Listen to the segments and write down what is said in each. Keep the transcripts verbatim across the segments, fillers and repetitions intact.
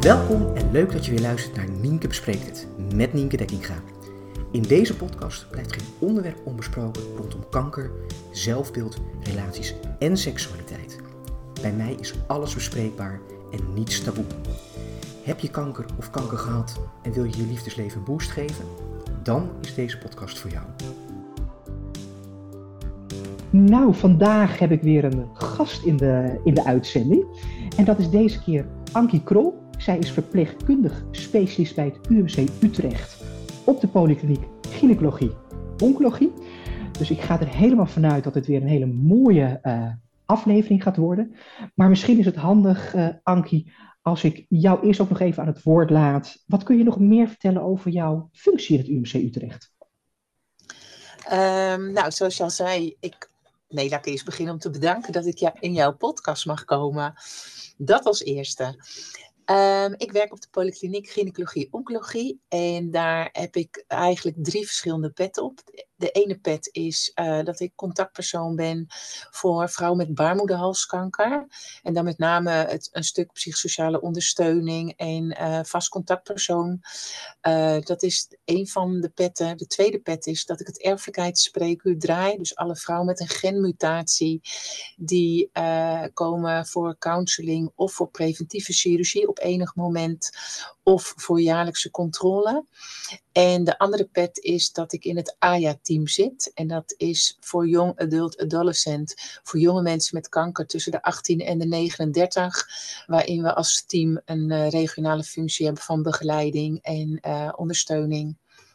Welkom en leuk dat je weer luistert naar Nienke Bespreekt Het, met Nienke Dekkinga. In deze podcast blijft geen onderwerp onbesproken rondom kanker, zelfbeeld, relaties en seksualiteit. Bij mij is alles bespreekbaar en niets taboe. Heb je kanker of kanker gehad en wil je je liefdesleven een boost geven? Dan is deze podcast voor jou. Nou, vandaag heb ik weer een gast in de, in de uitzending. En dat is deze keer Ankie Krol. Zij is verpleegkundig specialist bij het U M C Utrecht op de polykliniek gynaecologie oncologie. Dus ik ga er helemaal vanuit dat het weer een hele mooie uh, aflevering gaat worden. Maar misschien is het handig, uh, Ankie, als ik jou eerst ook nog even aan het woord laat. Wat kun je nog meer vertellen over jouw functie in het U M C Utrecht? Um, nou, zoals je al zei, ik... Nee, laat ik eerst beginnen om te bedanken dat ik ja, in jouw podcast mag komen. Dat als eerste. Um, ik werk op de polykliniek gynaecologie oncologie en daar heb ik eigenlijk drie verschillende petten op. De ene pet is uh, dat ik contactpersoon ben voor vrouwen met baarmoederhalskanker. En dan met name het, een stuk psychosociale ondersteuning en uh, vast contactpersoon. Uh, dat is een van de petten. De tweede pet is dat ik het erfelijkheidsspreekuur draai. Dus alle vrouwen met een genmutatie die uh, komen voor counseling of voor preventieve chirurgie op enig moment of voor jaarlijkse controle. En de andere pet is dat ik in het A Y A-team zit. En dat is voor Young Adult Adolescent, voor jonge mensen met kanker tussen de achttien en de negenendertig. Waarin we als team een uh, regionale functie hebben van begeleiding en uh, ondersteuning.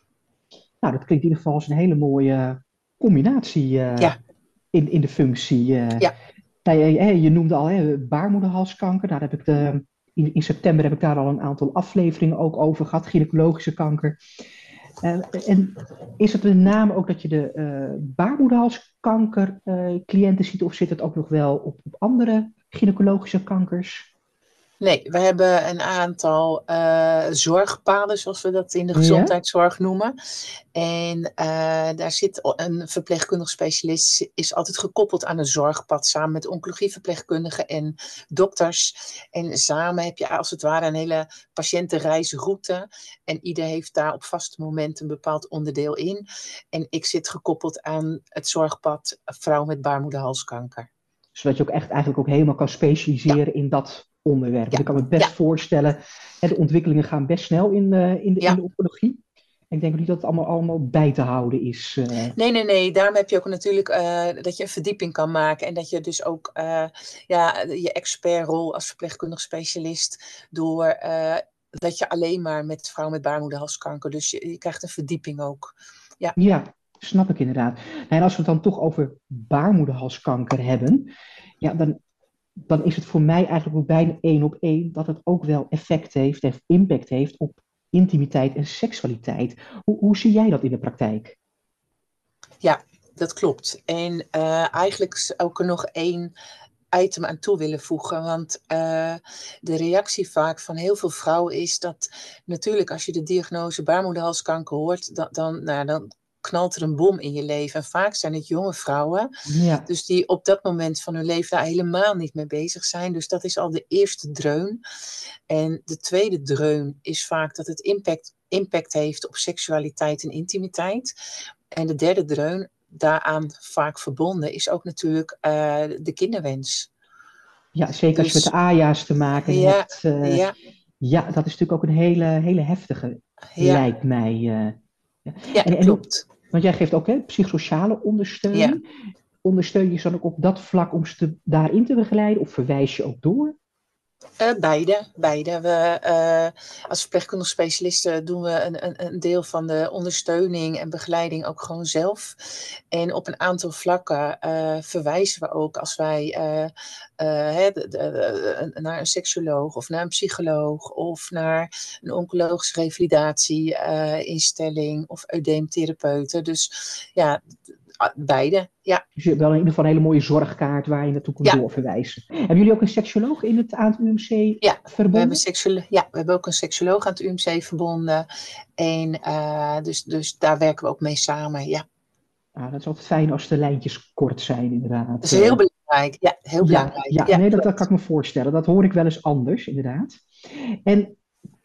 Nou, dat klinkt in ieder geval als een hele mooie combinatie uh, ja. in, in de functie. Uh, ja. Nou, je, je noemde al hè, baarmoederhalskanker. Daar heb ik de... In, in september heb ik daar al een aantal afleveringen ook over gehad, gynaecologische kanker. Uh, en is het met name ook dat je de uh, baarmoederhalskanker uh, cliënten ziet, of zit het ook nog wel op, op andere gynaecologische kankers? Nee, we hebben een aantal uh, zorgpaden, zoals we dat in de gezondheidszorg ja? noemen. En uh, daar zit een verpleegkundig specialist, is altijd gekoppeld aan een zorgpad, samen met oncologieverpleegkundigen en dokters. En samen heb je als het ware een hele patiëntenreisroute. En ieder heeft daar op vaste momenten een bepaald onderdeel in. En ik zit gekoppeld aan het zorgpad vrouw met baarmoederhalskanker. Zodat je ook echt eigenlijk ook helemaal kan specialiseren ja. in dat onderwerp. Ja. Ik kan me best ja. voorstellen, hè, de ontwikkelingen gaan best snel in, uh, in, de, ja. in de oncologie. En ik denk ook niet dat het allemaal, allemaal bij te houden is. Uh. Nee, nee, nee. Daarom heb je ook natuurlijk uh, dat je een verdieping kan maken. En dat je dus ook uh, ja, je expertrol als verpleegkundig specialist door uh, dat je alleen maar met vrouwen met baarmoederhalskanker. Dus je, je krijgt een verdieping ook. Ja. ja, snap ik inderdaad. Nou, en als we het dan toch over baarmoederhalskanker hebben, ja, dan dan is het voor mij eigenlijk ook bijna één op één dat het ook wel effect heeft, of impact heeft op intimiteit en seksualiteit. Hoe, hoe zie jij dat in de praktijk? Ja, dat klopt. En uh, eigenlijk zou ik er nog één item aan toe willen voegen. Want uh, de reactie vaak van heel veel vrouwen is dat natuurlijk als je de diagnose baarmoederhalskanker hoort, dan, dan, nou, dan knalt er een bom in je leven. En vaak zijn het jonge vrouwen. Ja. Dus die op dat moment van hun leven daar helemaal niet mee bezig zijn. Dus dat is al de eerste dreun. En de tweede dreun is vaak dat het impact, impact heeft op seksualiteit en intimiteit. En de derde dreun, daaraan vaak verbonden, is ook natuurlijk uh, de kinderwens. Ja, zeker dus, als je met de A Y A's te maken ja, hebt. Uh, ja. ja, dat is natuurlijk ook een hele, hele heftige, ja. lijkt mij. Uh, ja, ja en, en klopt. Want jij geeft ook hè, psychosociale ondersteuning. Ja. Ondersteun je ze dan ook op dat vlak om ze te, daarin te begeleiden? Of verwijs je ook door? Uh, beide. beide. We, uh, als verpleegkundig specialisten doen we een, een, een deel van de ondersteuning en begeleiding ook gewoon zelf. En op een aantal vlakken uh, verwijzen we ook als wij uh, uh, he, de, de, de, naar een seksuoloog of naar een psycholoog of naar een oncologische revalidatieinstelling uh, of eudeemtherapeuten. Dus ja, beide, ja. Dus je hebt wel in ieder geval een hele mooie zorgkaart waar je naartoe kunt ja. doorverwijzen. Hebben jullie ook een seksuoloog in het, aan het U M C ja, verbonden? We hebben seksuolo- ja, we hebben ook een seksuoloog aan het U M C verbonden. En uh, dus, dus daar werken we ook mee samen, ja. Ah, dat is altijd fijn als de lijntjes kort zijn, inderdaad. Dat is heel belangrijk, ja, heel belangrijk. Ja, ja, ja nee, dat, dat kan ik me voorstellen. Dat hoor ik wel eens anders, inderdaad. En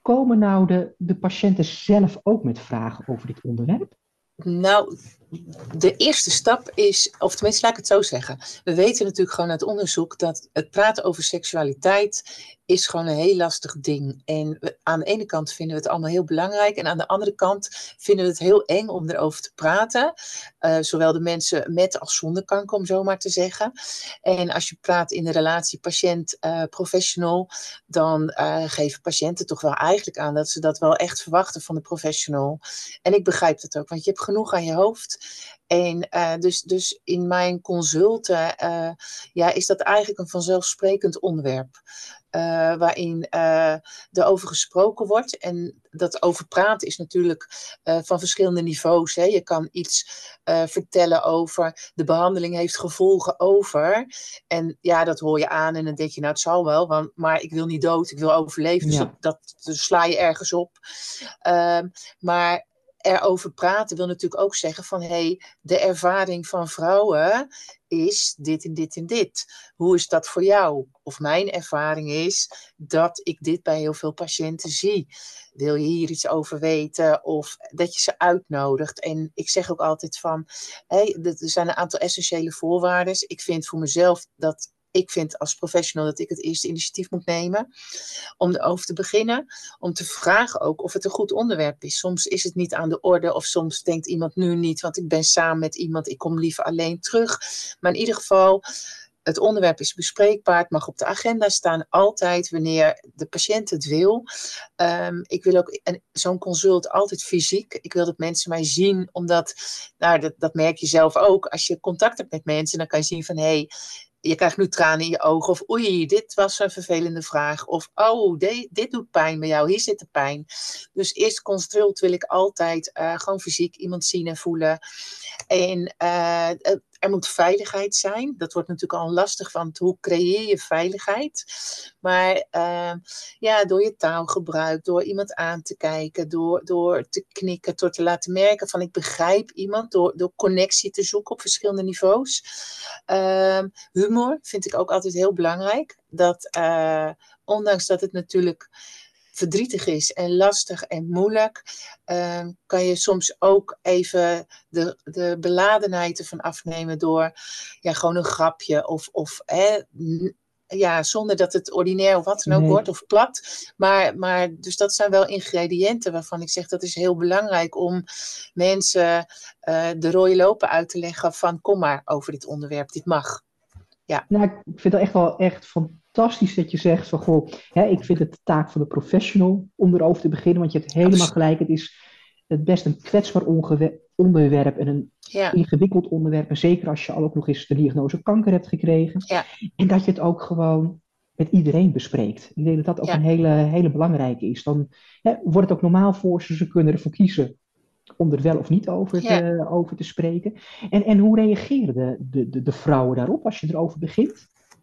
komen nou de, de patiënten zelf ook met vragen over dit onderwerp? Nou, de eerste stap is, of tenminste laat ik het zo zeggen. We weten natuurlijk gewoon uit onderzoek dat het praten over seksualiteit is gewoon een heel lastig ding. En we, aan de ene kant vinden we het allemaal heel belangrijk. En aan de andere kant vinden we het heel eng om erover te praten. Uh, zowel de mensen met als zonder kanker, om zo maar te zeggen. En als je praat in de relatie patiënt-professional, uh, dan uh, geven patiënten toch wel eigenlijk aan dat ze dat wel echt verwachten van de professional. En ik begrijp dat ook, want je hebt genoeg aan je hoofd. En uh, dus, dus in mijn consulten uh, ja, is dat eigenlijk een vanzelfsprekend onderwerp. Uh, waarin uh, er over gesproken wordt. En dat over praten is natuurlijk uh, van verschillende niveaus. Hè. Je kan iets uh, vertellen over de behandeling heeft gevolgen over. En ja, dat hoor je aan en dan denk je, nou het zal wel. Want, maar ik wil niet dood, ik wil overleven. Dus Ja. dat, dat dus sla je ergens op. Uh, maar erover praten wil natuurlijk ook zeggen van hé, hey, de ervaring van vrouwen is dit en dit en dit. Hoe is dat voor jou? Of mijn ervaring is dat ik dit bij heel veel patiënten zie. Wil je hier iets over weten? Of dat je ze uitnodigt. En ik zeg ook altijd van, hey, er zijn een aantal essentiële voorwaarden. Ik vind voor mezelf dat ik vind als professional dat ik het eerste initiatief moet nemen om erover te beginnen. Om te vragen ook of het een goed onderwerp is. Soms is het niet aan de orde of soms denkt iemand nu niet, want ik ben samen met iemand, ik kom liever alleen terug. Maar in ieder geval, het onderwerp is bespreekbaar, het mag op de agenda staan, altijd wanneer de patiënt het wil. Um, ik wil ook zo'n consult altijd fysiek. Ik wil dat mensen mij zien, omdat, nou, dat, dat merk je zelf ook. Als je contact hebt met mensen, dan kan je zien van, hé, hey, je krijgt nu tranen in je ogen. Of oei, dit was een vervelende vraag. Of oh, de, dit doet pijn bij jou. Hier zit de pijn. Dus eerst consult wil ik altijd uh, gewoon fysiek iemand zien en voelen. En uh, er moet veiligheid zijn. Dat wordt natuurlijk al lastig, want hoe creëer je veiligheid? Maar uh, ja, door je taalgebruik, door iemand aan te kijken, door, door te knikken, door te laten merken van ik begrijp iemand, door, door connectie te zoeken op verschillende niveaus. Uh, humor vind ik ook altijd heel belangrijk. Dat uh, ondanks dat het natuurlijk verdrietig is en lastig en moeilijk, uh, kan je soms ook even de, de beladenheid ervan afnemen door ja, gewoon een grapje of, of hè, ja, zonder dat het ordinair of wat dan ook Nee. wordt of plat. Maar, maar dus dat zijn wel ingrediënten waarvan ik zeg dat is heel belangrijk om mensen uh, de rode lopen uit te leggen van kom maar over dit onderwerp, dit mag. Ja. Nou, ik vind het echt wel echt fantastisch dat je zegt van goh, hè, ik vind het de taak van de professional om erover te beginnen, want je hebt helemaal gelijk, het is het best een kwetsbaar ongewe- onderwerp en een ja. ingewikkeld onderwerp, en zeker als je al ook nog eens de diagnose kanker hebt gekregen, ja. en dat je het ook gewoon met iedereen bespreekt. Ik denk dat dat ook ja. een hele, hele belangrijke is. Dan hè, wordt het ook normaal voor ze, ze kunnen ervoor kiezen om er wel of niet over te, ja. over te spreken. En, en hoe reageren de, de, de, de vrouwen daarop als je erover begint?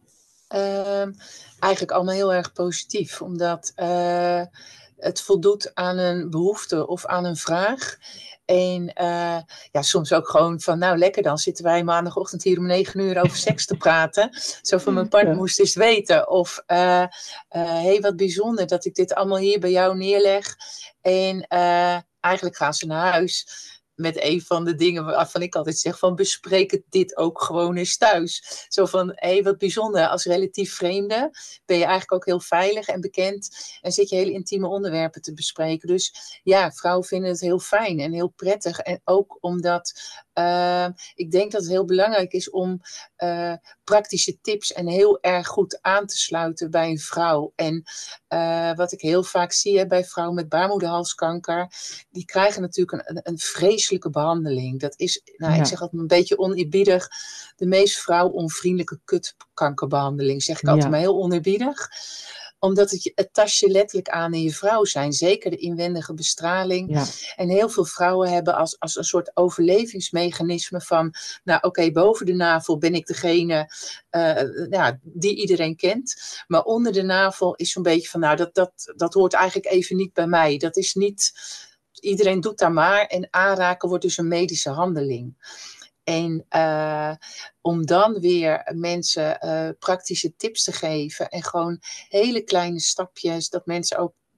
Uh, eigenlijk allemaal heel erg positief, omdat uh, het voldoet aan een behoefte of aan een vraag. En uh, ja, soms ook gewoon van, nou lekker, dan zitten wij maandagochtend hier om negen uur over seks te praten. Zo van, mijn partner ja. moest eens weten. Of, hé, uh, uh, hey, wat bijzonder dat ik dit allemaal hier bij jou neerleg. En uh, eigenlijk gaan ze naar huis met een van de dingen waarvan ik altijd zeg van bespreek het dit ook gewoon eens thuis. Zo van, hé, hey, wat bijzonder. Als relatief vreemde ben je eigenlijk ook heel veilig en bekend en zit je hele intieme onderwerpen te bespreken. Dus ja, vrouwen vinden het heel fijn en heel prettig. En ook omdat uh, ik denk dat het heel belangrijk is om uh, praktische tips en heel erg goed aan te sluiten bij een vrouw. En uh, wat ik heel vaak zie hè, bij vrouwen met baarmoederhalskanker, die krijgen natuurlijk een, een vreselijke behandeling. Dat is, nou, ja. ik zeg altijd een beetje oneerbiedig, de meest vrouwonvriendelijke kutkankerbehandeling, zeg ik altijd, ja. maar heel oneerbiedig. Omdat het, het tast je letterlijk aan in je vrouw zijn. Zeker de inwendige bestraling. Ja. En heel veel vrouwen hebben als, als een soort overlevingsmechanisme van, nou oké, okay, boven de navel ben ik degene uh, ja, die iedereen kent. Maar onder de navel is zo'n beetje van, nou dat, dat, dat hoort eigenlijk even niet bij mij. Dat is niet, iedereen doet daar maar. En aanraken wordt dus een medische handeling. En uh, om dan weer mensen uh, praktische tips te geven en gewoon hele kleine stapjes, dat mensen ook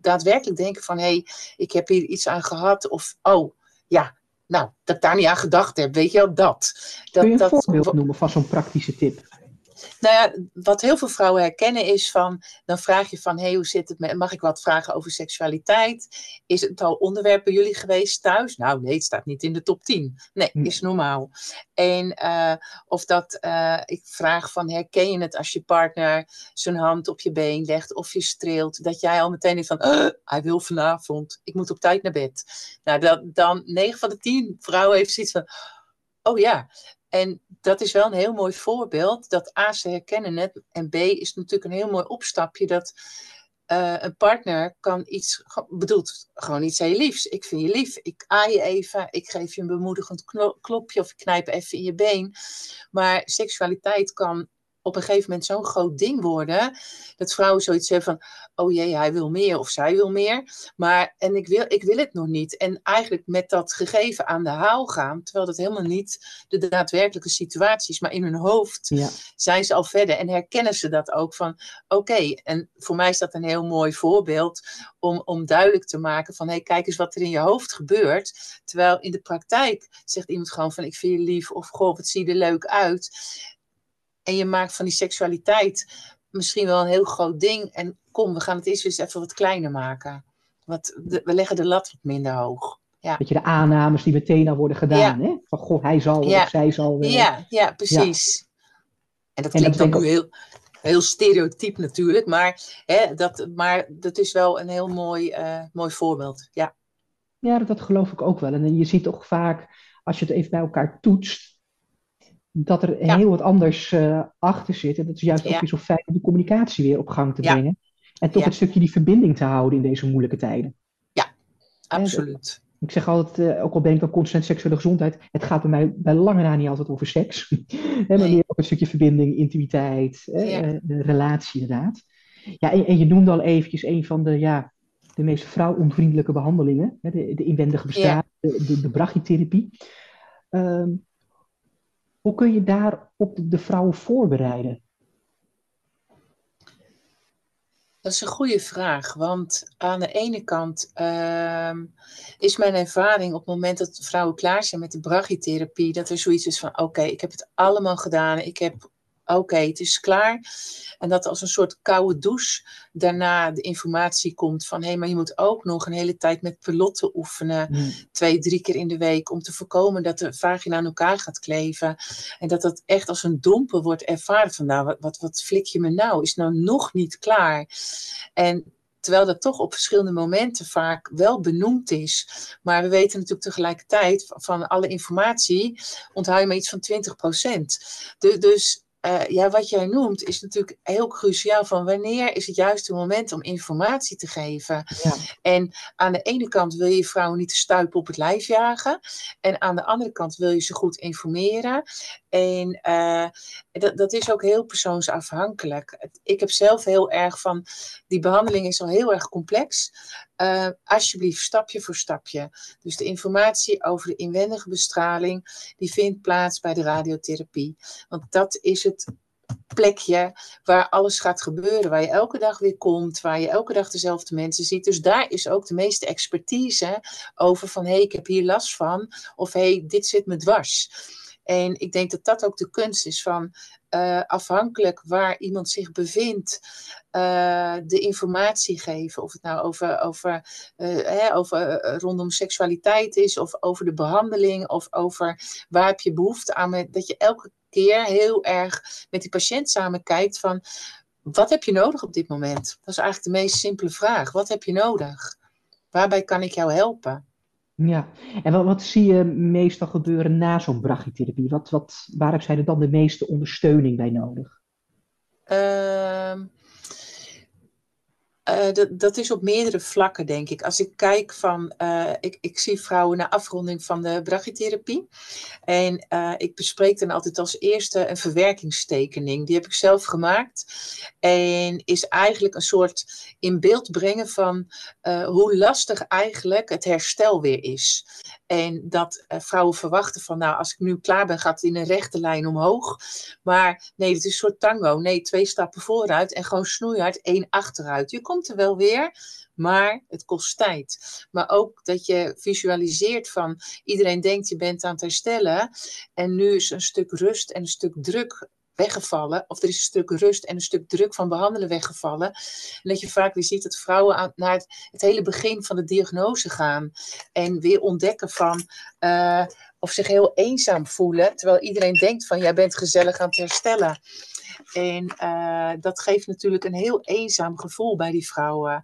daadwerkelijk denken van, hé, hey, ik heb hier iets aan gehad. Of, oh, ja, nou, dat ik daar niet aan gedacht heb. Weet je wel, dat. dat Kun je een dat, voorbeeld noemen van zo'n praktische tip? Nou ja, wat heel veel vrouwen herkennen is van, dan vraag je van, hé, hey, hoe zit het met, mag ik wat vragen over seksualiteit? Is het al onderwerp bij jullie geweest thuis? Nou nee, het staat niet in de top tien. Nee, is normaal. En uh, of dat uh, ik vraag van, herken je het als je partner zijn hand op je been legt of je streelt, dat jij al meteen denkt van, uh, hij wil vanavond, ik moet op tijd naar bed. Nou, dat, dan negen van de tien vrouwen heeft zoiets van, oh ja. En dat is wel een heel mooi voorbeeld, dat A, ze herkennen het, en B, is natuurlijk een heel mooi opstapje, dat uh, een partner kan iets, bedoelt gewoon iets heel liefs. Ik vind je lief, ik aai je even, ik geef je een bemoedigend klopje of ik knijp even in je been. Maar seksualiteit kan op een gegeven moment zo'n groot ding worden, dat vrouwen zoiets hebben van, oh jee, hij wil meer of zij wil meer, maar en ik wil, ik wil het nog niet. En eigenlijk met dat gegeven aan de haal gaan, terwijl dat helemaal niet de daadwerkelijke situatie is, maar in hun hoofd ja. zijn ze al verder en herkennen ze dat ook van, oké, okay, en voor mij is dat een heel mooi voorbeeld om, om duidelijk te maken van, hé, hey, kijk eens wat er in je hoofd gebeurt, terwijl in de praktijk zegt iemand gewoon van, ik vind je lief, of goh, wat zie je er leuk uit. En je maakt van die seksualiteit misschien wel een heel groot ding. En kom, we gaan het eerst eens even wat kleiner maken. Wat, de, we leggen de lat wat minder hoog. Ja. Weet je, de aannames die meteen al worden gedaan. Ja. Hè? Van, goh, hij zal ja. of zij zal wel. Ja, ja precies. Ja. En dat klinkt en dat dan nu heel, heel stereotyp natuurlijk. Maar, hè, dat, maar dat is wel een heel mooi, uh, mooi voorbeeld. Ja, ja dat, dat geloof ik ook wel. En je ziet toch vaak, als je het even bij elkaar toetst, dat er ja. heel wat anders uh, achter zit. En dat is juist ja. ook weer zo fijn om de communicatie weer op gang te ja. brengen. En toch ja. het stukje die verbinding te houden in deze moeilijke tijden. Ja, absoluut. En, ik zeg altijd, uh, ook al ben ik dan constant seksuele gezondheid, het gaat bij mij bij lange na niet altijd over seks. Maar nee. meer ook een stukje verbinding, intimiteit, ja. uh, de relatie inderdaad. Ja, en, en je noemde al eventjes een van de, ja, de meest vrouwonvriendelijke behandelingen. Hè, de, de inwendige bestraling, ja. de, de, de brachytherapie. Um, Hoe kun je daar op de, de vrouwen voorbereiden? Dat is een goede vraag, want aan de ene kant uh, is mijn ervaring op het moment dat vrouwen klaar zijn met de brachytherapie, dat er zoiets is van, oké, okay, ik heb het allemaal gedaan, ik heb, oké, okay, het is klaar. En dat als een soort koude douche daarna de informatie komt van, hé, hey, maar je moet ook nog een hele tijd met pelotten oefenen, hmm. twee, drie keer in de week, om te voorkomen dat de vagina aan elkaar gaat kleven. En dat dat echt als een domper wordt ervaren van, nou, wat, wat, wat flik je me nou? Is nou nog niet klaar? En terwijl dat toch op verschillende momenten vaak wel benoemd is. Maar we weten natuurlijk tegelijkertijd van alle informatie onthoud je maar iets van twintig procent. De, dus Uh, ja, wat jij noemt is natuurlijk heel cruciaal van wanneer is het juiste moment om informatie te geven. Ja. En aan de ene kant wil je vrouwen niet te stuipen op het lijf jagen. En aan de andere kant wil je ze goed informeren. En uh, dat, dat is ook heel persoonsafhankelijk. Ik heb zelf heel erg van, die behandeling is al heel erg complex. Uh, alsjeblieft, stapje voor stapje. Dus de informatie over de inwendige bestraling, die vindt plaats bij de radiotherapie. Want dat is het plekje waar alles gaat gebeuren, waar je elke dag weer komt, waar je elke dag dezelfde mensen ziet. Dus daar is ook de meeste expertise over van, hé, hey, ik heb hier last van, of hé, hey, dit zit me dwars. En ik denk dat dat ook de kunst is van, uh, afhankelijk waar iemand zich bevindt, uh, de informatie geven. Of het nou over, over, uh, hè, over uh, rondom seksualiteit is, of over de behandeling, of over waar heb je behoefte aan. Met, dat je elke keer heel erg met die patiënt samen kijkt van, wat heb je nodig op dit moment? Dat is eigenlijk de meest simpele vraag. Wat heb je nodig? Waarbij kan ik jou helpen? Ja, en wat, wat zie je meestal gebeuren na zo'n brachytherapie? Wat, wat, waar heb zij er dan de meeste ondersteuning bij nodig? Uh, uh, dat, dat is op meerdere vlakken, denk ik. Als ik kijk van, uh, ik, ik zie vrouwen na afronding van de brachytherapie. En uh, ik bespreek dan altijd als eerste een verwerkingstekening. Die heb ik zelf gemaakt. En is eigenlijk een soort in beeld brengen van uh, hoe lastig eigenlijk het herstel weer is. En dat uh, vrouwen verwachten van, nou, als ik nu klaar ben, gaat het in een rechte lijn omhoog. Maar nee, het is een soort tango. Nee, twee stappen vooruit en gewoon snoeihard één achteruit. Je komt er wel weer, maar het kost tijd. Maar ook dat je visualiseert van, iedereen denkt je bent aan het herstellen. En nu is een stuk rust en een stuk druk weggevallen, of er is een stuk rust en een stuk druk van behandelen weggevallen. En dat je vaak weer ziet dat vrouwen aan, naar het, het hele begin van de diagnose gaan en weer ontdekken van uh, of zich heel eenzaam voelen, terwijl iedereen denkt van jij bent gezellig aan het herstellen. En uh, dat geeft natuurlijk een heel eenzaam gevoel bij die vrouwen.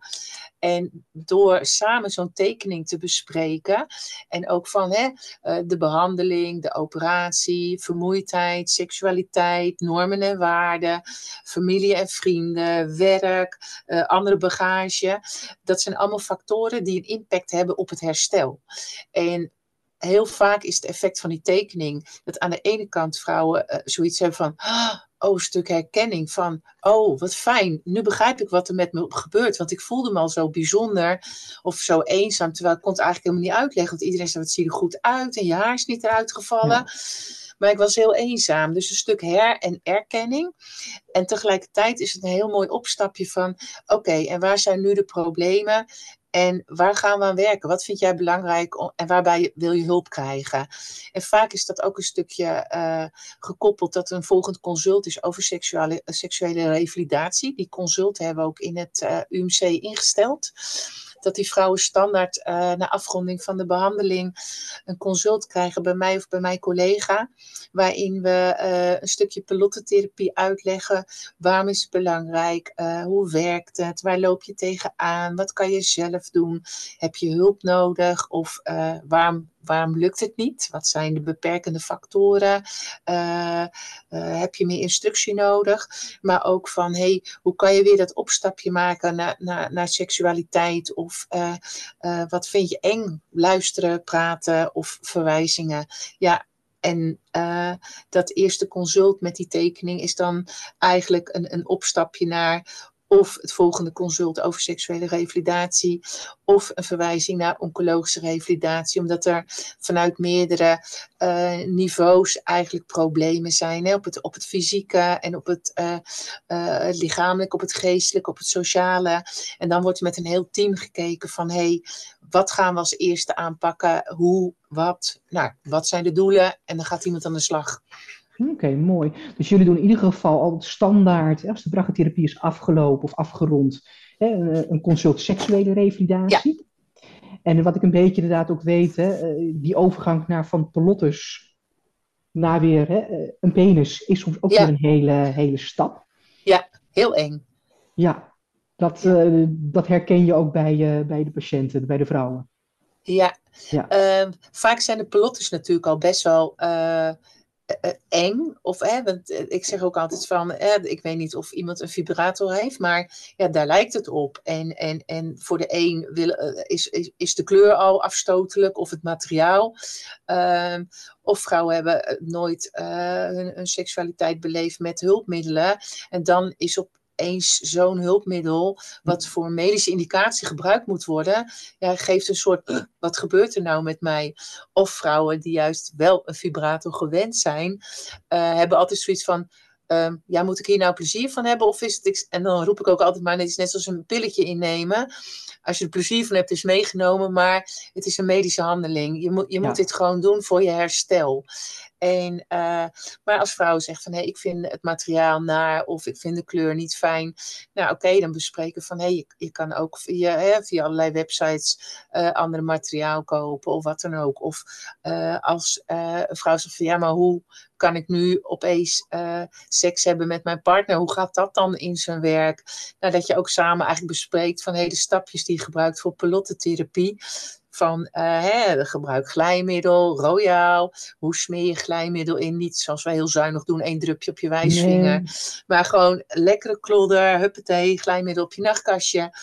En door samen zo'n tekening te bespreken en ook van hè, de behandeling, de operatie, vermoeidheid, seksualiteit, normen en waarden, familie en vrienden, werk, uh, andere bagage. Dat zijn allemaal factoren die een impact hebben op het herstel. En heel vaak is het effect van die tekening dat aan de ene kant vrouwen uh, zoiets hebben van oh, een stuk herkenning van, oh, wat fijn, nu begrijp ik wat er met me gebeurt, want ik voelde me al zo bijzonder of zo eenzaam, terwijl ik kon het eigenlijk helemaal niet uitleggen, want iedereen zei, wat zie je er goed uit en je haar is niet eruit gevallen. Ja. Maar ik was heel eenzaam, dus een stuk her- en erkenning. En tegelijkertijd is het een heel mooi opstapje van, oké, okay, en waar zijn nu de problemen? En waar gaan we aan werken? Wat vind jij belangrijk en waarbij wil je hulp krijgen? En vaak is dat ook een stukje uh, gekoppeld dat er een volgend consult is over seksuele, uh, seksuele revalidatie. Die consult hebben we ook in het uh, U M C ingesteld. Dat die vrouwen standaard uh, na afronding van de behandeling een consult krijgen bij mij of bij mijn collega. Waarin we uh, een stukje pelottentherapie uitleggen. Waarom is het belangrijk? Uh, hoe werkt het? Waar loop je tegenaan? Wat kan je zelf doen? Heb je hulp nodig? Of uh, waarom, waarom lukt het niet? Wat zijn de beperkende factoren? Uh, uh, heb je meer instructie nodig? Maar ook van, hey, hoe kan je weer dat opstapje maken naar, naar, naar seksualiteit? Of uh, uh, wat vind je eng? Luisteren, praten of verwijzingen? Ja. En uh, dat eerste consult met die tekening is dan eigenlijk een, een opstapje naar of het volgende consult over seksuele revalidatie of een verwijzing naar oncologische revalidatie. Omdat er vanuit meerdere uh, niveaus eigenlijk problemen zijn. Hè? Op, het, op het fysieke en op het, uh, uh, het lichamelijk, op het geestelijk, op het sociale. En dan wordt er met een heel team gekeken van hé, hey, wat gaan we als eerste aanpakken? Hoe, wat? Nou, wat zijn de doelen? En dan gaat iemand aan de slag. Oké, okay, mooi. Dus jullie doen in ieder geval altijd standaard, als de braggotherapie is afgelopen of afgerond, hè, een consult seksuele revalidatie. Ja. En wat ik een beetje inderdaad ook weet, hè, die overgang naar van pelottes naar weer hè, een penis is soms ook ja. weer een hele, hele stap. Ja, heel eng. Ja, dat, ja. Uh, dat herken je ook bij, uh, bij de patiënten, bij de vrouwen. Ja, ja. Uh, vaak zijn de pelottes natuurlijk al best wel Uh, Uh, eng, of hè, want uh, ik zeg ook altijd van, uh, ik weet niet of iemand een vibrator heeft, maar ja, daar lijkt het op. En, en, en voor de een wil, uh, is, is, is de kleur al afstotelijk of het materiaal. Uh, of vrouwen hebben nooit uh, hun, hun seksualiteit beleefd met hulpmiddelen. En dan is op eens zo'n hulpmiddel, wat voor medische indicatie gebruikt moet worden, ja, geeft een soort, wat gebeurt er nou met mij? Of vrouwen die juist wel een vibrator gewend zijn, uh, hebben altijd zoiets van, uh, ja, moet ik hier nou plezier van hebben? Of is het, en dan roep ik ook altijd maar, het is net zoals een pilletje innemen. Als je er plezier van hebt, is meegenomen, maar het is een medische handeling. Je moet, je moet ja. dit gewoon doen voor je herstel. En, uh, maar als vrouw zegt van, hé, hey, ik vind het materiaal naar of ik vind de kleur niet fijn. Nou, oké, okay, dan bespreken van, hé, hey, je, je kan ook via, hè, via allerlei websites uh, ander materiaal kopen of wat dan ook. Of uh, als uh, een vrouw zegt van, ja, maar hoe kan ik nu opeens uh, seks hebben met mijn partner? Hoe gaat dat dan in zijn werk? Nou, dat je ook samen eigenlijk bespreekt van, hé, hey, de stapjes die je gebruikt voor pelottentherapie. Van uh, hè, gebruik glijmiddel, royaal. Hoe smeer je glijmiddel in? Niet zoals wij heel zuinig doen, één drupje op je wijsvinger. Nee. Maar gewoon lekkere klodder, huppatee, glijmiddel op je nachtkastje.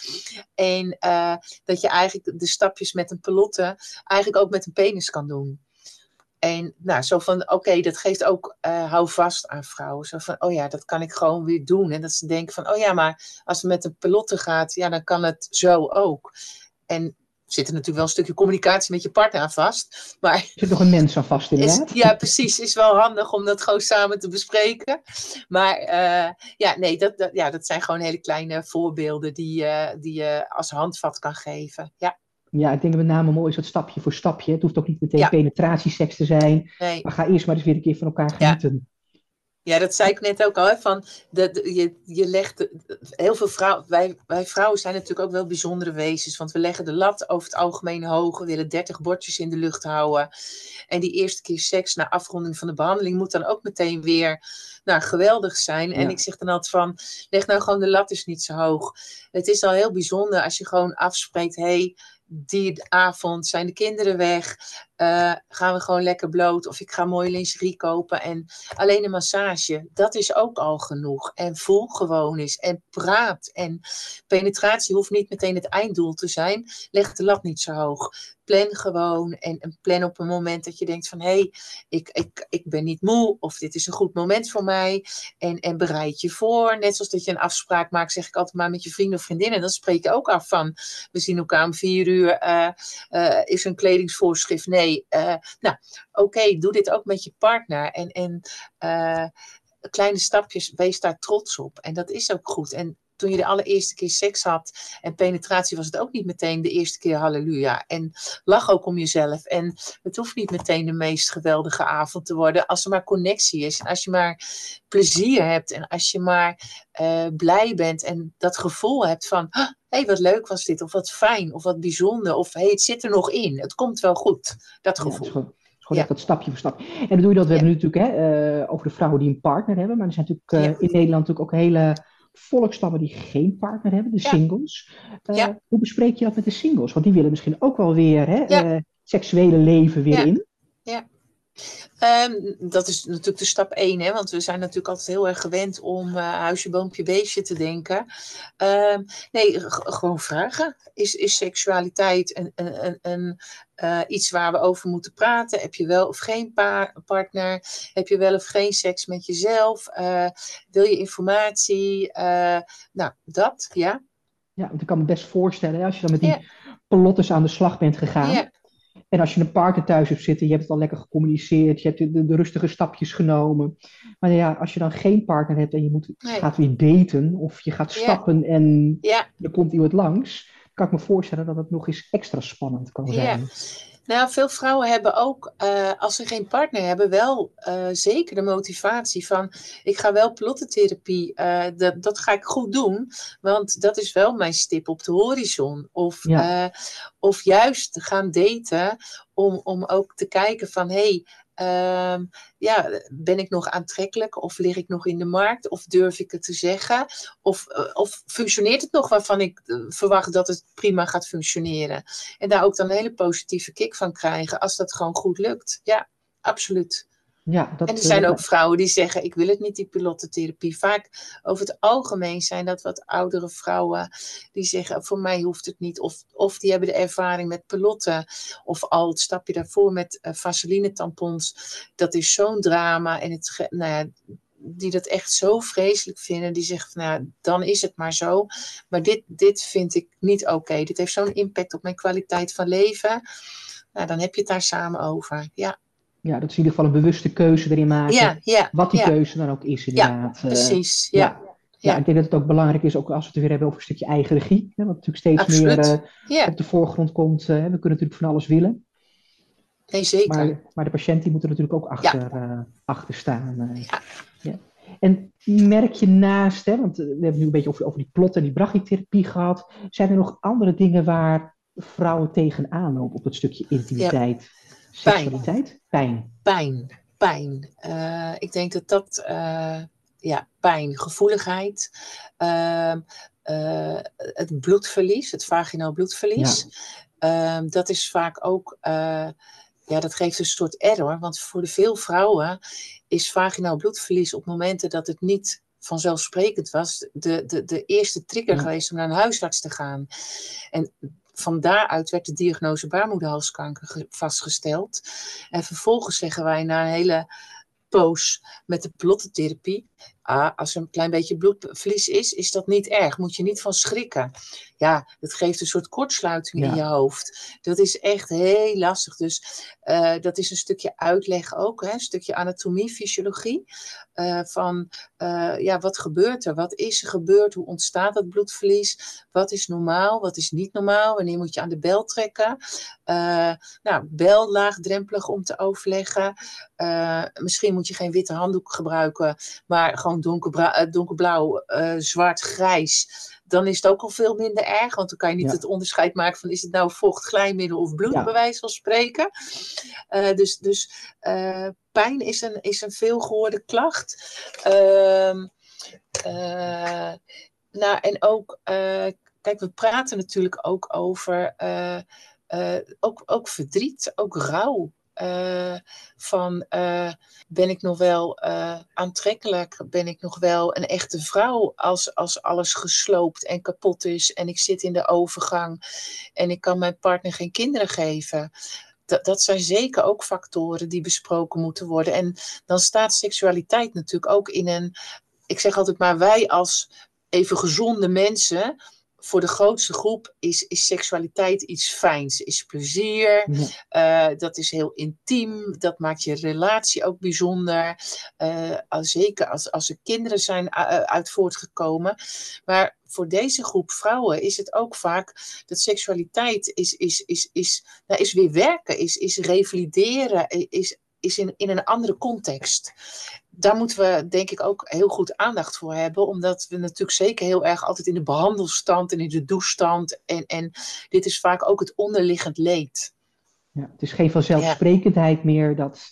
En uh, dat je eigenlijk de stapjes met een pelotte eigenlijk ook met een penis kan doen. En nou, zo van, oké, okay, dat geeft ook uh, houvast aan vrouwen. Zo van, oh ja, dat kan ik gewoon weer doen. En dat ze denken van, oh ja, maar als het met een pelotte gaat, ja, dan kan het zo ook. En zit er natuurlijk wel een stukje communicatie met je partner aan vast. Maar Er zit nog een mens aan vast inderdaad. Is, ja, precies. Is wel handig om dat gewoon samen te bespreken. Maar uh, ja, nee, dat, dat, ja, dat zijn gewoon hele kleine voorbeelden die, uh, die je als handvat kan geven. Ja. Ja, ik denk dat met name mooi is dat stapje voor stapje. Het hoeft ook niet meteen Ja. penetratieseks te zijn. Nee. Maar ga eerst maar eens weer een keer van elkaar genieten. Ja, dat zei ik net ook al. Hè, van de, de, je, je legt de, heel veel vrouwen. Wij, wij vrouwen zijn natuurlijk ook wel bijzondere wezens. Want we leggen de lat over het algemeen hoog. We willen dertig bordjes in de lucht houden. En die eerste keer seks na afronding van de behandeling moet dan ook meteen weer nou, geweldig zijn. En Ja. ik zeg dan altijd van, leg nou gewoon de lat eens niet zo hoog. Het is al heel bijzonder als je gewoon afspreekt, hé, hey, die avond zijn de kinderen weg. Uh, gaan we gewoon lekker bloot. Of ik ga mooie lingerie kopen. En alleen een massage. Dat is ook al genoeg. En voel gewoon eens. En praat. En penetratie hoeft niet meteen het einddoel te zijn. Leg de lat niet zo hoog. Plan gewoon. En, en plan op een moment dat je denkt van... hé, hey, ik, ik, ik ben niet moe. Of dit is een goed moment voor mij. En, en bereid je voor. Net zoals dat je een afspraak maakt. Zeg ik altijd maar met je vrienden of vriendinnen. Dan spreek je ook af van... we zien elkaar om vier uur. Uh, uh, is een kledingsvoorschrift? Nee. Uh, nou, oké, okay, doe dit ook met je partner. En, en uh, kleine stapjes, wees daar trots op. En dat is ook goed. En toen je de allereerste keer seks had en penetratie, was het ook niet meteen de eerste keer halleluja. En lach ook om jezelf. En het hoeft niet meteen de meest geweldige avond te worden. Als er maar connectie is. En als je maar plezier hebt. En als je maar uh, blij bent. En dat gevoel hebt van... hé, hey, wat leuk was dit. Of wat fijn. Of wat bijzonder. Of hé, hey, het zit er nog in. Het komt wel goed. Dat gevoel. Ja, het is gewoon, het is gewoon ja. echt dat stapje voor stapje. En dan doe je dat. We ja. hebben nu natuurlijk hè, uh, over de vrouwen die een partner hebben. Maar er zijn natuurlijk uh, ja. in Nederland natuurlijk ook hele... volkstammen die geen partner hebben, de singles. Ja. Uh, ja. Hoe bespreek je dat met de singles? Want die willen misschien ook wel weer hè, ja. uh, seksuele leven weer ja. in. Ja. Um, dat is natuurlijk de stap één, hè? Want we zijn natuurlijk altijd heel erg gewend om uh, huisje, boompje, beestje te denken. Um, nee, g- gewoon vragen. Is, is seksualiteit een, een, een, een, uh, iets waar we over moeten praten? Heb je wel of geen pa- partner? Heb je wel of geen seks met jezelf? Uh, wil je informatie? Uh, nou, dat, ja. Ja, want ik kan me best voorstellen, hè, als je dan met die Ja. pelottes aan de slag bent gegaan. Ja. En als je een partner thuis hebt zitten, je hebt het al lekker gecommuniceerd, je hebt de, de rustige stapjes genomen. Maar ja, als je dan geen partner hebt en je moet, nee. gaat weer daten of je gaat stappen ja. en ja. er komt iemand langs, kan ik me voorstellen dat het nog eens extra spannend kan zijn. Ja. Nou, veel vrouwen hebben ook, uh, als ze geen partner hebben, wel uh, zeker de motivatie van, ik ga wel pelottentherapie, uh, dat, dat ga ik goed doen, want dat is wel mijn stip op de horizon. Of, ja. uh, of juist gaan daten om, om ook te kijken van, hé, hey, Um, ja, ben ik nog aantrekkelijk of lig ik nog in de markt of durf ik het te zeggen of, uh, of functioneert het nog waarvan ik uh, verwacht dat het prima gaat functioneren en daar ook dan een hele positieve kick van krijgen als dat gewoon goed lukt. Ja, absoluut. Ja, dat, en er zijn uh, ook vrouwen die zeggen, ik wil het niet, die pilottentherapie. Vaak over het algemeen zijn dat wat oudere vrouwen die zeggen, voor mij hoeft het niet. Of, of die hebben de ervaring met pilotten. Of al het stapje daarvoor met uh, vaseline tampons. Dat is zo'n drama. En het, nou ja, die dat echt zo vreselijk vinden. Die zeggen, van, nou, dan is het maar zo. Maar dit, dit vind ik niet oké. Okay. Dit heeft zo'n impact op mijn kwaliteit van leven. Nou, dan heb je het daar samen over. Ja. Ja, dat is in ieder geval een bewuste keuze erin maken. Ja, ja, wat die ja. keuze dan ook is inderdaad. Ja, precies. Ja. Ja. Ja. ja, ik denk dat het ook belangrijk is, ook als we het weer hebben over een stukje eigen regie. Hè, wat natuurlijk steeds Absoluut. meer uh, ja. op de voorgrond komt. Uh, we kunnen natuurlijk van alles willen. Nee, zeker. Maar, maar de patiënt die moet er natuurlijk ook achter, ja. uh, achter staan. Uh, ja. Ja. En merk je naast, hè, want we hebben nu een beetje over, over die plot en die brachytherapie gehad. Zijn er nog andere dingen waar vrouwen tegenaan lopen op het stukje intimiteit? Ja. Seksualiteit? Pijn. Pijn. Pijn. Uh, ik denk dat dat, uh, ja, pijn, gevoeligheid, uh, uh, het bloedverlies, het vaginaal bloedverlies. Ja. Uh, dat is vaak ook, uh, ja, dat geeft een soort error. Want voor de veel vrouwen is vaginaal bloedverlies op momenten dat het niet vanzelfsprekend was, de, de, de eerste trigger ja. geweest om naar een huisarts te gaan. En van daaruit werd de diagnose baarmoederhalskanker vastgesteld. En vervolgens zeggen wij na een hele poos met de pilottentherapie, ah, als er een klein beetje bloedverlies is, is dat niet erg. Moet je niet van schrikken. Ja, dat geeft een soort kortsluiting Ja. in je hoofd. Dat is echt heel lastig. Dus uh, dat is een stukje uitleg ook, hè? Een stukje anatomie, fysiologie. Uh, van, uh, ja, wat gebeurt er? Wat is er gebeurd? Hoe ontstaat dat bloedverlies? Wat is normaal? Wat is niet normaal? Wanneer moet je aan de bel trekken? Uh, nou, bel laagdrempelig om te overleggen. Uh, misschien moet je geen witte handdoek gebruiken, maar gewoon donkerbra- donkerblauw, uh, zwart, grijs. Dan is het ook al veel minder erg, want dan kan je niet ja. het onderscheid maken van is het nou vocht, glijmiddel of bloed, ja. bij wijze van spreken. Uh, dus dus uh, pijn is een, is een veelgehoorde klacht. Uh, uh, nou, en ook, uh, kijk, we praten natuurlijk ook over uh, uh, ook, ook verdriet, ook rouw. Uh, van uh, ben ik nog wel uh, aantrekkelijk, ben ik nog wel een echte vrouw als, als alles gesloopt en kapot is en ik zit in de overgang en ik kan mijn partner geen kinderen geven. Dat, dat zijn zeker ook factoren die besproken moeten worden. En dan staat seksualiteit natuurlijk ook in een, ik zeg altijd maar, wij als even gezonde mensen, voor de grootste groep is, is seksualiteit iets fijns, is plezier, ja. uh, dat is heel intiem, dat maakt je relatie ook bijzonder, uh, zeker als, als er kinderen zijn uh, uit voortgekomen. Maar voor deze groep vrouwen is het ook vaak dat seksualiteit is, is, is, is, nou, is weer werken, is, is revalideren, is, is in, in een andere context. Daar moeten we denk ik ook heel goed aandacht voor hebben. Omdat we natuurlijk zeker heel erg altijd in de behandelstand en in de douchestand. En, en dit is vaak ook het onderliggend leed. Ja, het is geen vanzelfsprekendheid ja. meer dat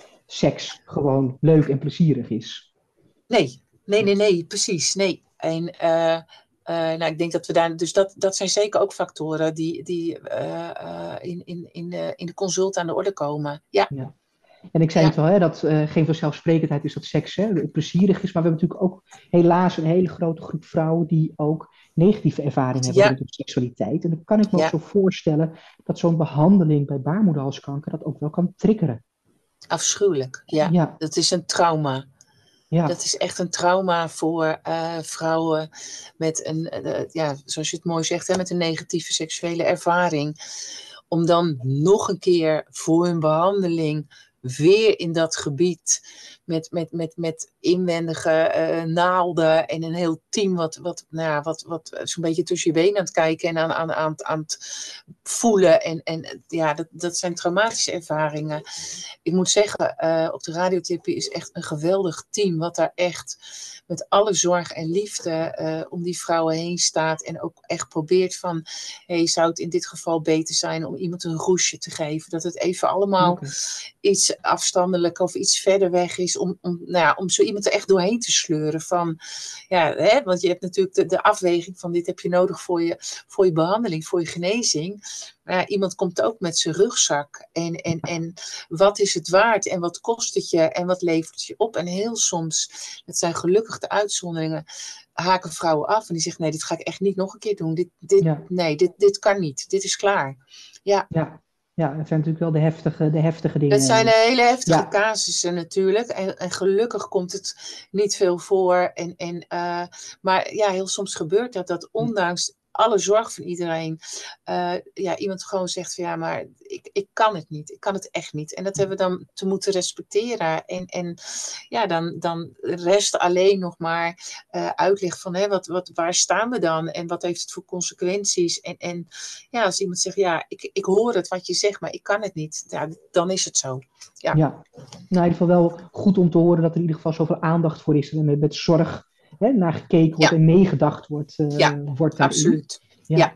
seks gewoon leuk en plezierig is. Nee, nee, nee, nee, precies. Nee. En uh, uh, nou, ik denk dat we daar. Dus dat, dat zijn zeker ook factoren die, die uh, uh, in, in, in, de, in de consult aan de orde komen. Ja. ja. En ik zei ja. het wel, hè, dat uh, geen vanzelfsprekendheid is dat seks hè, plezierig is. Maar we hebben natuurlijk ook helaas een hele grote groep vrouwen die ook negatieve ervaringen hebben ja. met seksualiteit. En dan kan ik me ja. ook zo voorstellen dat zo'n behandeling bij baarmoederhalskanker dat ook wel kan triggeren. Afschuwelijk, ja. ja. Dat is een trauma. Ja. Dat is echt een trauma voor uh, vrouwen met een, uh, ja, zoals je het mooi zegt, hè, met een negatieve seksuele ervaring. Om dan nog een keer voor hun behandeling weer in dat gebied met, met, met, met inwendige uh, naalden en een heel team wat, wat, nou ja, wat, wat zo'n beetje tussen je benen aan het kijken en aan, aan, aan, aan het voelen. En, en ja, dat, dat zijn traumatische ervaringen. Ik moet zeggen, uh, op de radiotherapie is echt een geweldig team wat daar echt met alle zorg en liefde uh, om die vrouwen heen staat en ook echt probeert van, hey, zou het in dit geval beter zijn om iemand een roesje te geven? Dat het even allemaal okay. iets afstandelijk of iets verder weg is om, om, nou ja, om zo iemand er echt doorheen te sleuren van, ja, hè, want je hebt natuurlijk de, de afweging van dit heb je nodig voor je, voor je behandeling, voor je genezing. Maar ja, iemand komt ook met zijn rugzak en, en, en wat is het waard en wat kost het je en wat levert het je op? En heel soms, dat zijn gelukkig de uitzonderingen, haken vrouwen af en die zeggen nee, dit ga ik echt niet nog een keer doen. Dit, dit, ja. Nee, dit, dit kan niet. Dit is klaar. Ja. Ja. Ja, dat zijn natuurlijk wel de heftige, de heftige dingen. Dat zijn hele heftige ja. casussen natuurlijk. En, en gelukkig komt het niet veel voor. En, en, uh, maar ja, heel soms gebeurt dat, dat ondanks alle zorg van iedereen, uh, ja, iemand gewoon zegt van ja, maar ik, ik kan het niet. Ik kan het echt niet. En dat hebben we dan te moeten respecteren. En, en ja, dan, dan rest alleen nog maar uh, uitleg van hè, wat, wat, waar staan we dan? En wat heeft het voor consequenties? En, en ja, als iemand zegt ja, ik, ik hoor het wat je zegt, maar ik kan het niet. Ja, dan is het zo. Ja, ja. Nou, in ieder geval wel goed om te horen dat er in ieder geval zoveel aandacht voor is. En met, met zorg hè, naar gekeken wordt ja. en meegedacht wordt. Uh, ja, wordt absoluut. Ja. ja.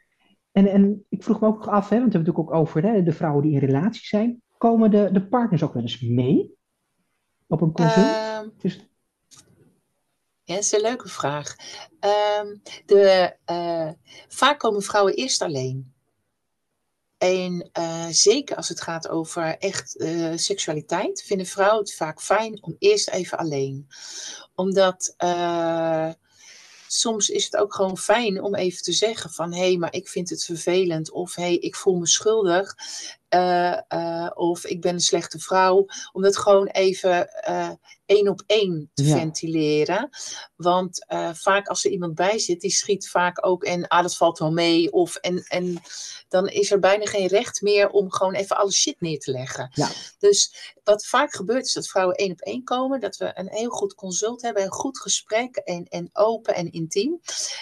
En, en ik vroeg me ook af, hè, want we hebben het natuurlijk ook over hè, de vrouwen die in relatie zijn. Komen de, de partners ook wel eens mee op een consult? Uh, dus... Ja, dat is een leuke vraag. Uh, de, uh, vaak komen vrouwen eerst alleen. En uh, zeker als het gaat over echt uh, seksualiteit, vinden vrouwen het vaak fijn om eerst even alleen. Omdat uh, soms is het ook gewoon fijn om even te zeggen van hé, hey, maar ik vind het vervelend of hé, hey, ik voel me schuldig. Uh, uh, of ik ben een slechte vrouw. Om dat gewoon even uh, één op één te ja. ventileren. Want uh, vaak als er iemand bij zit, die schiet vaak ook en ah, dat valt wel mee. Of, en, en dan is er bijna geen recht meer om gewoon even alle shit neer te leggen. Ja. Dus wat vaak gebeurt is dat vrouwen één op één komen. Dat we een heel goed consult hebben. Een goed gesprek. En, en open en intiem.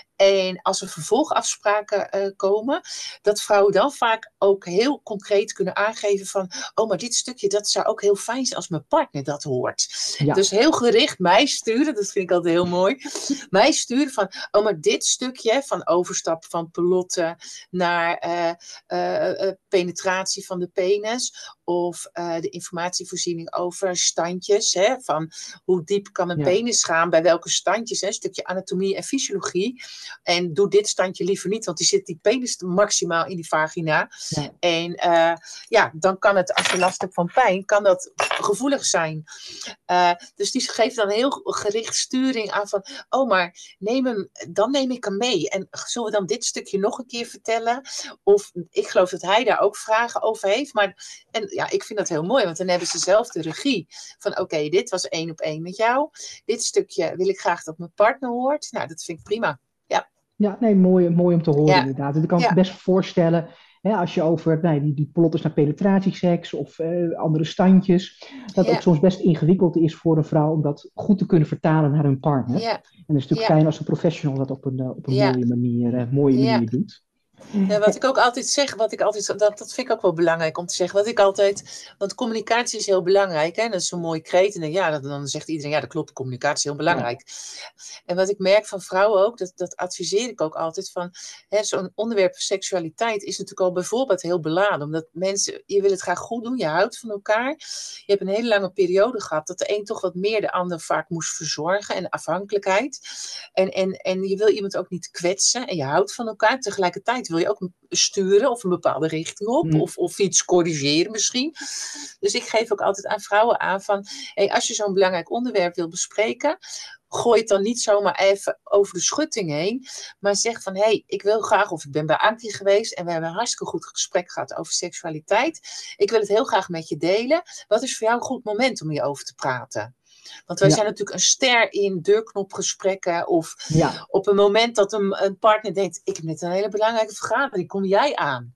En als er vervolgafspraken uh, komen, dat vrouwen dan vaak ook heel concreet kunnen aangeven van, oh, maar dit stukje, dat zou ook heel fijn zijn als mijn partner dat hoort. Ja. Dus heel gericht mij sturen, dat vind ik altijd heel mooi, mij sturen van, oh, maar dit stukje van overstap van pelotten naar uh, uh, uh, penetratie van de penis, of uh, de informatievoorziening over standjes, hè, van hoe diep kan een ja. penis gaan, bij welke standjes, hè, een stukje anatomie en fysiologie. En doe dit standje liever niet, want die zit die penis maximaal in die vagina. Ja. En uh, ja, dan kan het, als je last hebt van pijn, kan dat gevoelig zijn. Uh, dus die geeft dan heel gericht sturing aan van, oh, maar neem hem, dan neem ik hem mee. En zullen we dan dit stukje nog een keer vertellen? Of ik geloof dat hij daar ook vragen over heeft. Maar en ja, ik vind dat heel mooi, want dan hebben ze zelf de regie. Van oké, okay, dit was één op één met jou. Dit stukje wil ik graag dat mijn partner hoort. Nou, dat vind ik prima. Ja, ja nee, mooi, mooi om te horen ja. inderdaad. Ik kan me ja. best voorstellen, hè, als je over nee, die, die plotters naar penetratieseks of uh, andere standjes, dat ja. ook soms best ingewikkeld is voor een vrouw om dat goed te kunnen vertalen naar hun partner. Ja. En het is natuurlijk ja. fijn als een professional dat op een, uh, op een ja. mooie manier, uh, mooie ja. manier doet. Ja, wat ik ook altijd zeg, wat ik altijd, dat, dat vind ik ook wel belangrijk om te zeggen. Wat ik altijd, want communicatie is heel belangrijk. Hè? Dat is zo'n mooie kreet. En dan, ja, dat, dan zegt iedereen, ja, dat klopt, communicatie is heel belangrijk. Ja. En wat ik merk van vrouwen ook, dat, dat adviseer ik ook altijd van, hè, zo'n onderwerp seksualiteit is natuurlijk al bijvoorbeeld heel beladen. Omdat mensen, je wil het graag goed doen, je houdt van elkaar. Je hebt een hele lange periode gehad dat de een toch wat meer de ander vaak moest verzorgen. En afhankelijkheid. En, en, en je wil iemand ook niet kwetsen. En je houdt van elkaar. Tegelijkertijd wil je ook sturen of een bepaalde richting op. Mm. Of, of iets corrigeren misschien. Dus ik geef ook altijd aan vrouwen aan van, hey, als je zo'n belangrijk onderwerp wil bespreken, gooi het dan niet zomaar even over de schutting heen. Maar zeg van, hé, hey, ik wil graag, of ik ben bij Ankie geweest en we hebben een hartstikke goed gesprek gehad over seksualiteit. Ik wil het heel graag met je delen. Wat is voor jou een goed moment om hierover te praten? Want wij ja. zijn natuurlijk een ster in deurknopgesprekken of ja. op een moment dat een, een partner denkt, ik heb net een hele belangrijke vergadering, kom jij aan?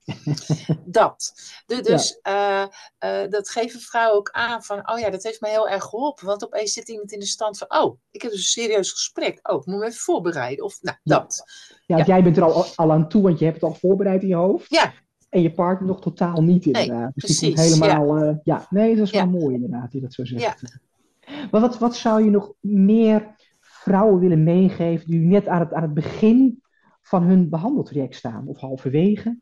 Dat. De, dus ja. uh, uh, dat geven vrouwen ook aan van, oh ja, dat heeft mij heel erg geholpen. Want opeens zit iemand in de stand van, oh, ik heb dus een serieus gesprek. Oh, ik moet me even voorbereiden. Of, nou, ja. dat. Ja, ja. Jij bent er al, al aan toe, want je hebt het al voorbereid in je hoofd. Ja. En je partner nog totaal niet inderdaad. Nee, dus precies. Helemaal, ja. Uh, ja, nee, dat is wel ja. mooi inderdaad, die dat zo zegt. Ja. Maar wat, wat zou je nog meer vrouwen willen meegeven die net aan het, aan het begin van hun behandeltraject staan? Of halverwege?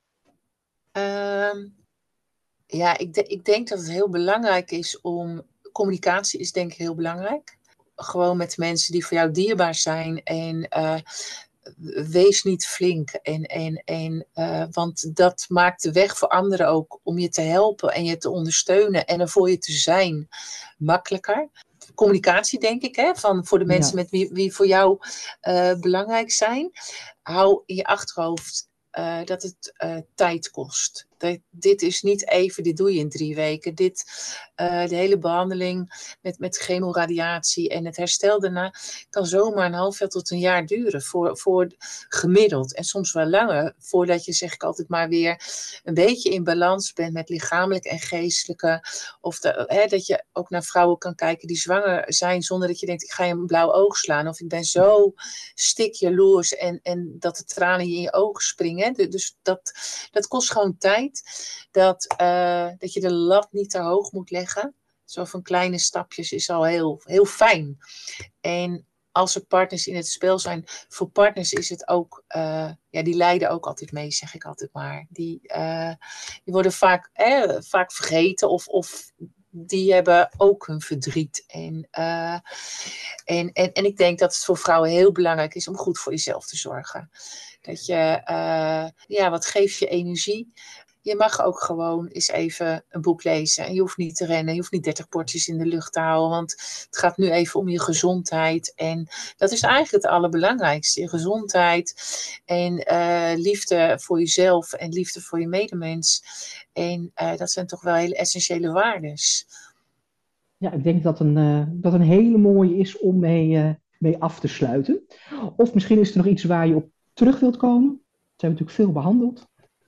Um, ja, ik, de, ik denk dat het heel belangrijk is om... Communicatie is denk ik heel belangrijk. Gewoon met mensen die voor jou dierbaar zijn. En uh, wees niet flink. En, en, en, uh, want dat maakt de weg voor anderen ook om je te helpen en je te ondersteunen en er voor je te zijn makkelijker. Communicatie, denk ik, hè, van voor de mensen ja. met wie, wie voor jou uh, belangrijk zijn. Hou in je achterhoofd uh, dat het uh, tijd kost. Dat, dit is niet even, dit doe je in drie weken. Dit, uh, de hele behandeling met, met chemoradiatie en het herstel daarna kan zomaar een half jaar tot een jaar duren. Voor, voor gemiddeld. En soms wel langer. Voordat je, zeg ik altijd maar weer, een beetje in balans bent met lichamelijk en geestelijke. Of de, hè, dat je ook naar vrouwen kan kijken die zwanger zijn zonder dat je denkt, ik ga je een blauw oog slaan. Of ik ben zo stik jaloers en, en dat de tranen je in je ogen springen. Dus dat, dat kost gewoon tijd. Dat, uh, dat je de lat niet te hoog moet leggen. Zo van kleine stapjes is al heel, heel fijn. En als er partners in het spel zijn, voor partners is het ook, uh, ja, die lijden ook altijd mee, zeg ik altijd maar. Die, uh, die worden vaak, eh, vaak vergeten of, of die hebben ook hun verdriet. En, uh, en, en, en ik denk dat het voor vrouwen heel belangrijk is om goed voor jezelf te zorgen. Dat je, uh, ja, wat geeft je energie? je mag ook gewoon eens even een boek lezen. En je hoeft niet te rennen, je hoeft niet dertig bordjes in de lucht te houden. Want het gaat nu even om je gezondheid. En dat is eigenlijk het allerbelangrijkste. Je gezondheid en uh, liefde voor jezelf en liefde voor je medemens. En uh, dat zijn toch wel hele essentiële waardes. Ja, ik denk dat een, uh, dat een hele mooie is om mee, uh, mee af te sluiten. Of misschien is er nog iets waar je op terug wilt komen. Dat hebben we natuurlijk veel behandeld.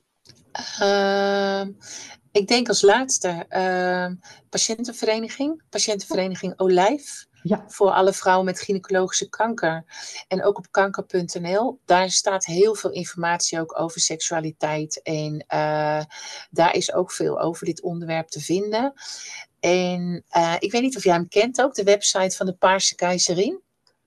Uh, ik denk als laatste uh, patiëntenvereniging. Patiëntenvereniging Olijf. Ja. Voor alle vrouwen met gynaecologische kanker. En ook op kanker punt n l. Daar staat heel veel informatie ook over seksualiteit. En uh, daar is ook veel over dit onderwerp te vinden. En uh, ik weet niet of jij hem kent ook. De website van de Paarse Keizerin.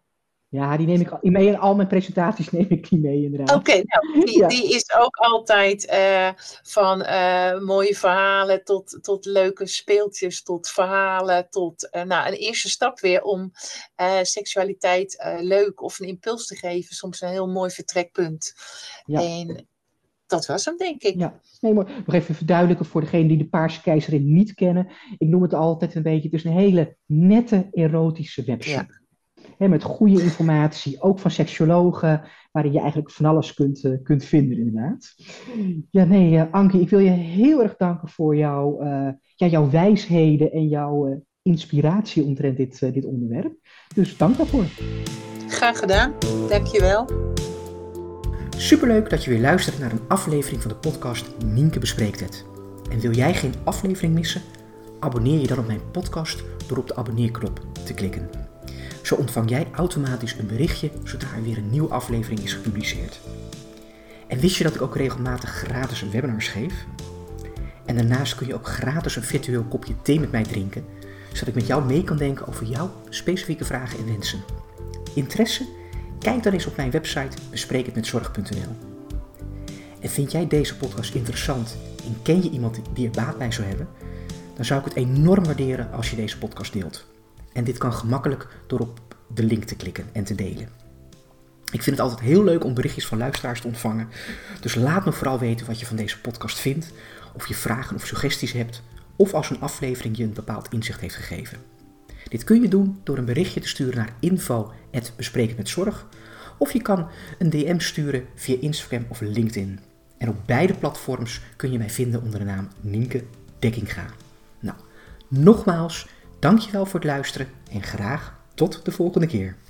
Ja, die neem ik mee. In al mijn presentaties neem ik die mee inderdaad. Oké, okay, nou, die, ja. die is ook altijd uh, van uh, mooie verhalen tot, tot leuke speeltjes, tot verhalen, tot uh, nou, een eerste stap weer om uh, seksualiteit uh, leuk of een impuls te geven. Soms een heel mooi vertrekpunt. Ja. En dat was hem, denk ik. Ja, nee, mooi. Nog even verduidelijken voor degenen die de Paarse Keizerin niet kennen. Ik noem het altijd een beetje, het is een hele nette, erotische website. Ja. He, met goede informatie, ook van seksuologen, waarin je eigenlijk van alles kunt, uh, kunt vinden inderdaad. Ja, nee, uh, Ankie, ik wil je heel erg danken voor jouw, uh, ja, jouw wijsheden en jouw uh, inspiratie omtrent dit, uh, dit onderwerp. Dus dank daarvoor. Graag gedaan, dankjewel. Superleuk dat je weer luistert naar een aflevering van de podcast Nienke bespreekt het. En wil jij geen aflevering missen? Abonneer je dan op mijn podcast door op de abonneerknop te klikken. Zo ontvang jij automatisch een berichtje zodra er weer een nieuwe aflevering is gepubliceerd. En wist je dat ik ook regelmatig gratis webinars geef? En daarnaast kun je ook gratis een virtueel kopje thee met mij drinken, zodat ik met jou mee kan denken over jouw specifieke vragen en wensen. Interesse? Kijk dan eens op mijn website bespreek het met zorg punt n l. En vind jij deze podcast interessant en ken je iemand die er baat bij zou hebben? Dan zou ik het enorm waarderen als je deze podcast deelt. En dit kan gemakkelijk door op de link te klikken en te delen. Ik vind het altijd heel leuk om berichtjes van luisteraars te ontvangen. Dus laat me vooral weten wat je van deze podcast vindt. Of je vragen of suggesties hebt. Of als een aflevering je een bepaald inzicht heeft gegeven. Dit kun je doen door een berichtje te sturen naar info at bespreek het met zorg. Of je kan een D M sturen via Instagram of LinkedIn. En op beide platforms kun je mij vinden onder de naam Nienke Dekkinga. Nou, nogmaals... Dankjewel voor het luisteren en graag tot de volgende keer.